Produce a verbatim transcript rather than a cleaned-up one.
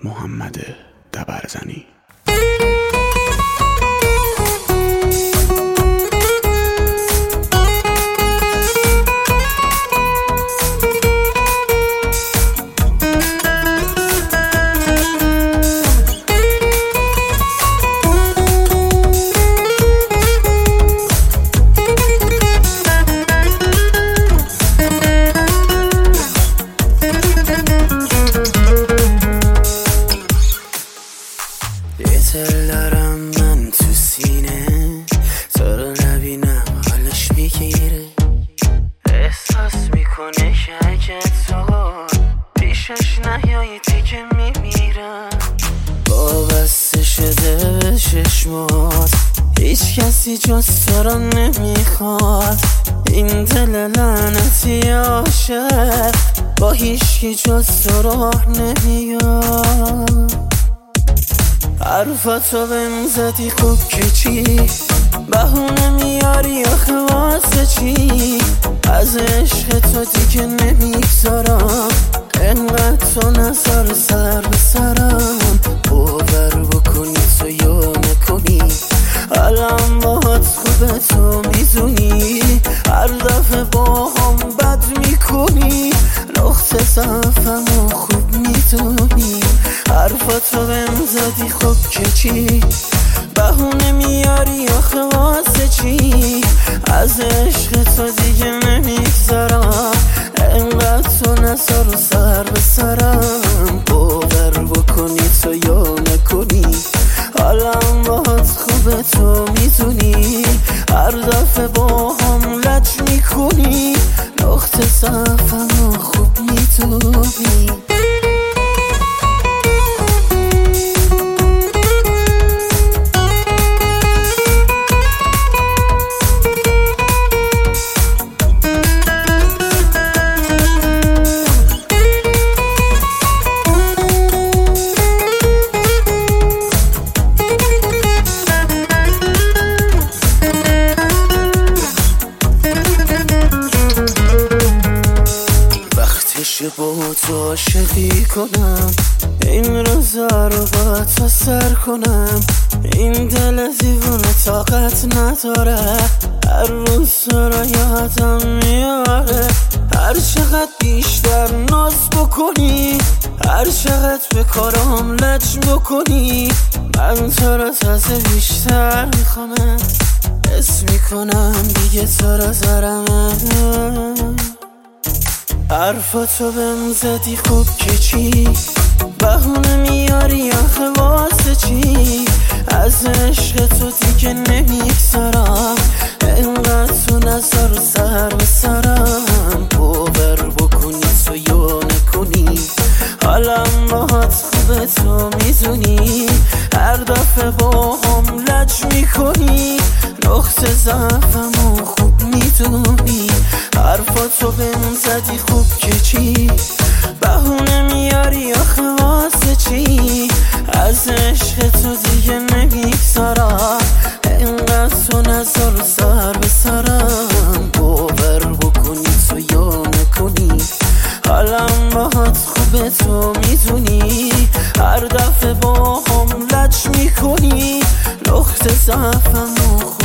محمد دبرزنی. دل دارم من تو سینه، تو رو نبینم حالش میگیره، احساس میکنه که اگه تو پیشش نیایی دیگه میمیرم. وابسته شده به چشمات، هیچ کسی جز تو رو نمیخواد. این دل لعنتی عاشق با هیچکی جز تو راه نمیاد. حرفاتو بهم زدی خوب که چی، بهونه میاری آخه واسه چی؟ از عشق تو دیگه نمیگذارم، انقدر تو نذار سر به سرم. باور بکنی تو یا نکنی، الان باهات خوبه تو میدونی، هر دفعه با هم بد میکنی، نقطه ضعفمو خوب میدونی. حرفاتو بهم زدی خوب که چی، بهونه میاری آخه واسه چی؟ از عشق تو دیگه نمیگذارم، انقدر تو نذار سر به سرم. باور بکنی تو یا نکنی، حالم باهات خوبه تو میدونی، هر دفعه با هم لج میکنی، نقطه ضعفمو خوب میدونی. با تو عاشقی کنم، این روزا رو با تو سر کنم. این دل دیوونه طاقت نداره، هر روز تو رو یادم میاره. هر چقدر بیشتر ناز بکنی، هر چقدر به کارم لج بکنی، من تو رو تازه بیشتر میخوامت. حس میکنم دیگه تو رو زرمه. حرفاتو بهم زدی خوب که چی، بهونه میاری آخه واسه چی؟ از عشق تو دیگه نمیگذارم، انقدر تو نذار سر به سرم. باور بکنی تو یا نکنی، حالم باهات خوبه تو میدونی، هر دفعه با هم لج میکنی، نقطه ضعفمو خوب میدونی. حرفاتو بهم زدی خوب که چی، بهونه میاری آخه واسه چی؟ از عشق تو دیگه نمیگذارم، انقدر تو نذار سر به سرم. باور بکنی تو یا نکنی، حالم باهات خوبه تو میدونی، هر دفعه با هم لج میکنی، نقطه ضعفمو خوب